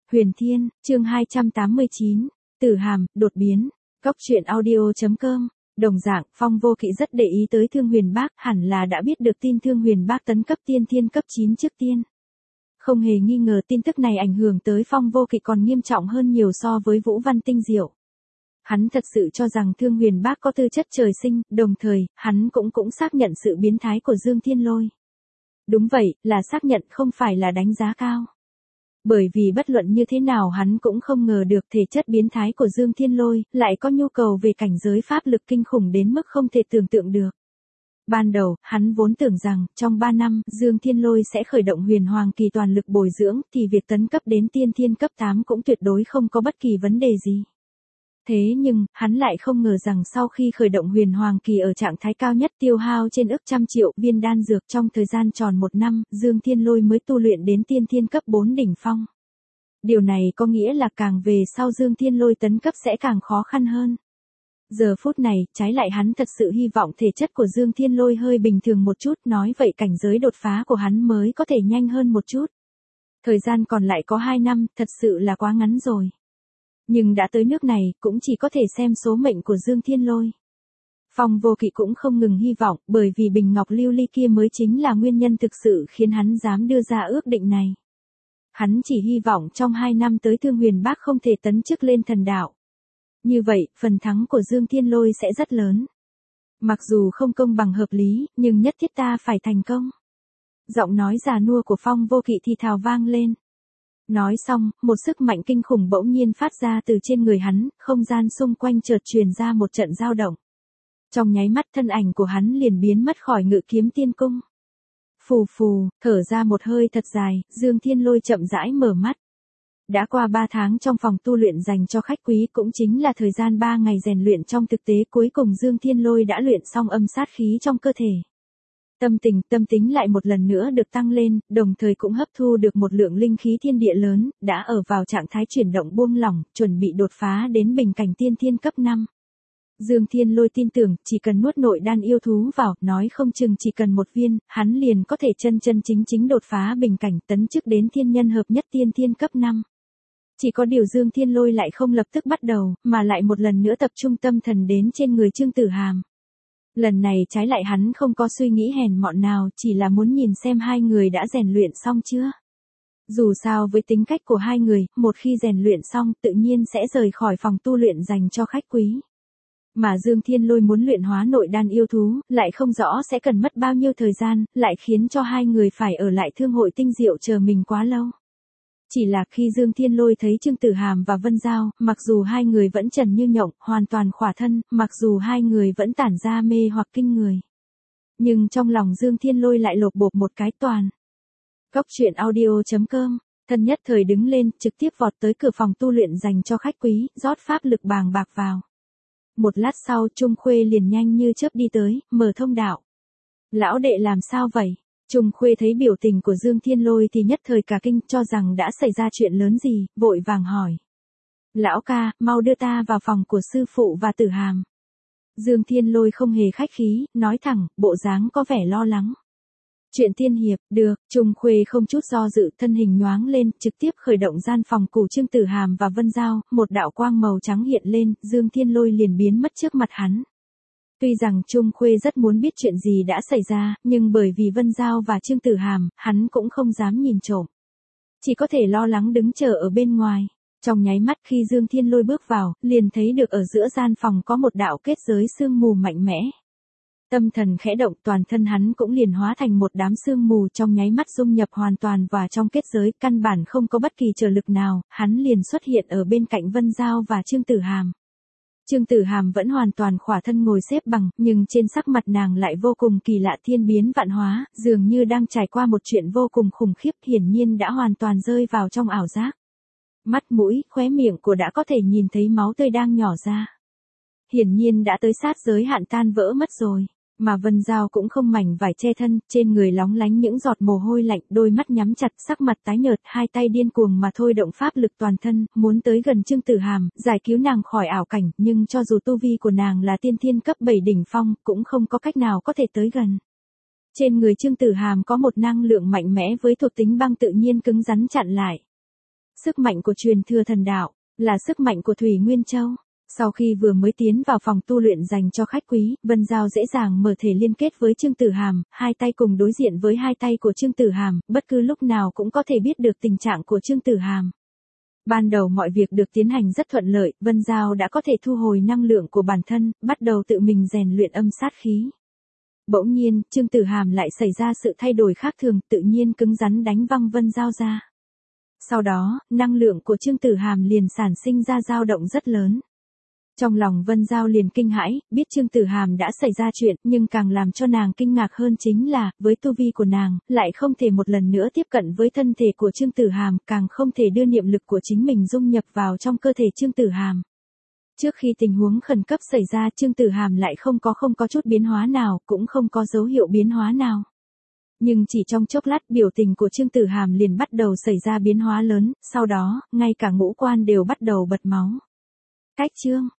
Huyền Thiên, chương 289, Tử Hàm, đột biến. Góc truyện audio.com. Đồng dạng, Phong Vô Kỵ rất để ý tới Thương Huyền Bác, hẳn là đã biết được tin Thương Huyền Bác tấn cấp tiên thiên cấp 9 trước tiên. Không hề nghi ngờ tin tức này ảnh hưởng tới Phong Vô Kỵ còn nghiêm trọng hơn nhiều so với Vũ Văn Tinh Diệu. Hắn thật sự cho rằng Thương Huyền Bác có tư chất trời sinh, đồng thời, hắn cũng xác nhận sự biến thái của Dương Thiên Lôi. Đúng vậy, là xác nhận không phải là đánh giá cao. Bởi vì bất luận như thế nào hắn cũng không ngờ được thể chất biến thái của Dương Thiên Lôi lại có nhu cầu về cảnh giới pháp lực kinh khủng đến mức không thể tưởng tượng được. Ban đầu, hắn vốn tưởng rằng, trong 3 năm, Dương Thiên Lôi sẽ khởi động huyền hoàng kỳ toàn lực bồi dưỡng, thì việc tấn cấp đến tiên thiên cấp 8 cũng tuyệt đối không có bất kỳ vấn đề gì. Thế nhưng, hắn lại không ngờ rằng sau khi khởi động huyền hoàng kỳ ở trạng thái cao nhất tiêu hao trên ức trăm triệu viên đan dược trong thời gian tròn 1 năm, Dương Thiên Lôi mới tu luyện đến tiên thiên cấp 4 đỉnh phong. Điều này có nghĩa là càng về sau Dương Thiên Lôi tấn cấp sẽ càng khó khăn hơn. Giờ phút này, trái lại hắn thật sự hy vọng thể chất của Dương Thiên Lôi hơi bình thường một chút, nói vậy cảnh giới đột phá của hắn mới có thể nhanh hơn một chút. Thời gian còn lại có 2 năm, thật sự là quá ngắn rồi. Nhưng đã tới nước này, cũng chỉ có thể xem số mệnh của Dương Thiên Lôi. Phong Vô Kỵ cũng không ngừng hy vọng, bởi vì bình ngọc lưu ly kia mới chính là nguyên nhân thực sự khiến hắn dám đưa ra ước định này. Hắn chỉ hy vọng trong 2 năm tới Thương Huyền Bác không thể tấn chức lên thần đạo. Như vậy, phần thắng của Dương Thiên Lôi sẽ rất lớn. Mặc dù không công bằng hợp lý, nhưng nhất thiết ta phải thành công. Giọng nói già nua của Phong Vô Kỵ thì thào vang lên. Nói xong, một sức mạnh kinh khủng bỗng nhiên phát ra từ trên người hắn, không gian xung quanh chợt truyền ra một trận dao động. Trong nháy mắt thân ảnh của hắn liền biến mất khỏi Ngự Kiếm Tiên Cung. Phù phù, thở ra một hơi thật dài, Dương Thiên Lôi chậm rãi mở mắt. Đã qua 3 tháng trong phòng tu luyện dành cho khách quý cũng chính là thời gian 3 ngày rèn luyện trong thực tế cuối cùng Dương Thiên Lôi đã luyện xong âm sát khí trong cơ thể. Tâm tính lại một lần nữa được tăng lên, đồng thời cũng hấp thu được một lượng linh khí thiên địa lớn, đã ở vào trạng thái chuyển động buông lỏng, chuẩn bị đột phá đến bình cảnh tiên thiên cấp 5. Dương Thiên Lôi tin tưởng, chỉ cần nuốt nội đan yêu thú vào, nói không chừng chỉ cần 1 viên, hắn liền có thể chân chính đột phá bình cảnh tấn chức đến thiên nhân hợp nhất tiên thiên cấp 5. Chỉ có điều Dương Thiên Lôi lại không lập tức bắt đầu, mà lại một lần nữa tập trung tâm thần đến trên người Trương Tử Hàm. Lần này trái lại hắn không có suy nghĩ hèn mọn nào, chỉ là muốn nhìn xem hai người đã rèn luyện xong chưa. Dù sao với tính cách của hai người, một khi rèn luyện xong tự nhiên sẽ rời khỏi phòng tu luyện dành cho khách quý. Mà Dương Thiên Lôi muốn luyện hóa nội đan yêu thú, lại không rõ sẽ cần mất bao nhiêu thời gian, lại khiến cho hai người phải ở lại Thương hội Tinh Diệu chờ mình quá lâu. Chỉ là khi Dương Thiên Lôi thấy Trương Tử Hàm và Vân Giao, mặc dù hai người vẫn trần như nhộng, hoàn toàn khỏa thân, mặc dù hai người vẫn tản ra mê hoặc kinh người. Nhưng trong lòng Dương Thiên Lôi lại lột bột một cái toàn. Góc truyện audio.com, thân nhất thời đứng lên, trực tiếp vọt tới cửa phòng tu luyện dành cho khách quý, rót pháp lực bàng bạc vào. Một lát sau Trung Khuê liền nhanh như chớp đi tới, mở thông đạo. Lão đệ làm sao vậy? Trung Khuê thấy biểu tình của Dương Thiên Lôi thì nhất thời cả kinh, cho rằng đã xảy ra chuyện lớn gì, vội vàng hỏi. Lão ca, mau đưa ta vào phòng của sư phụ và Tử Hàm. Dương Thiên Lôi không hề khách khí, nói thẳng, bộ dáng có vẻ lo lắng. Chuyện tiên hiệp, được, Trung Khuê không chút do dự, thân hình nhoáng lên, trực tiếp khởi động gian phòng của Trương Tử Hàm và Vân Giao, một đạo quang màu trắng hiện lên, Dương Thiên Lôi liền biến mất trước mặt hắn. Tuy rằng Trung Khuê rất muốn biết chuyện gì đã xảy ra, nhưng bởi vì Vân Giao và Trương Tử Hàm, hắn cũng không dám nhìn trộm. Chỉ có thể lo lắng đứng chờ ở bên ngoài. Trong nháy mắt khi Dương Thiên Lôi bước vào, liền thấy được ở giữa gian phòng có một đạo kết giới sương mù mạnh mẽ. Tâm thần khẽ động, toàn thân hắn cũng liền hóa thành một đám sương mù, trong nháy mắt dung nhập hoàn toàn vào trong kết giới, căn bản không có bất kỳ trợ lực nào, hắn liền xuất hiện ở bên cạnh Vân Giao và Trương Tử Hàm. Trương Tử Hàm vẫn hoàn toàn khỏa thân ngồi xếp bằng, nhưng trên sắc mặt nàng lại vô cùng kỳ lạ, thiên biến vạn hóa, dường như đang trải qua một chuyện vô cùng khủng khiếp, hiển nhiên đã hoàn toàn rơi vào trong ảo giác. Mắt mũi, khóe miệng của đã có thể nhìn thấy máu tươi đang nhỏ ra. Hiển nhiên đã tới sát giới hạn tan vỡ mất rồi. Mà Vân Giao cũng không mảnh vải che thân, trên người lóng lánh những giọt mồ hôi lạnh, đôi mắt nhắm chặt, sắc mặt tái nhợt, hai tay điên cuồng mà thôi động pháp lực toàn thân, muốn tới gần Trương Tử Hàm, giải cứu nàng khỏi ảo cảnh, nhưng cho dù tu vi của nàng là tiên thiên cấp 7 đỉnh phong, cũng không có cách nào có thể tới gần. Trên người Trương Tử Hàm có một năng lượng mạnh mẽ với thuộc tính băng tự nhiên cứng rắn chặn lại. Sức mạnh của truyền thừa thần đạo, là sức mạnh của Thủy Nguyên Châu. Sau khi vừa mới tiến vào phòng tu luyện dành cho khách quý, Vân Giao dễ dàng mở thể liên kết với Trương Tử Hàm, hai tay cùng đối diện với hai tay của Trương Tử Hàm, bất cứ lúc nào cũng có thể biết được tình trạng của Trương Tử Hàm. Ban đầu mọi việc được tiến hành rất thuận lợi, Vân Giao đã có thể thu hồi năng lượng của bản thân, bắt đầu tự mình rèn luyện âm sát khí. Bỗng nhiên, Trương Tử Hàm lại xảy ra sự thay đổi khác thường, tự nhiên cứng rắn đánh văng Vân Giao ra. Sau đó, năng lượng của Trương Tử Hàm liền sản sinh ra dao động rất lớn. Trong lòng Vân Giao liền kinh hãi, biết Trương Tử Hàm đã xảy ra chuyện, nhưng càng làm cho nàng kinh ngạc hơn chính là, với tu vi của nàng, lại không thể một lần nữa tiếp cận với thân thể của Trương Tử Hàm, càng không thể đưa niệm lực của chính mình dung nhập vào trong cơ thể Trương Tử Hàm. Trước khi tình huống khẩn cấp xảy ra, Trương Tử Hàm lại không có chút biến hóa nào, cũng không có dấu hiệu biến hóa nào. Nhưng chỉ trong chốc lát, biểu tình của Trương Tử Hàm liền bắt đầu xảy ra biến hóa lớn, sau đó, ngay cả ngũ quan đều bắt đầu bật máu. Cách Trương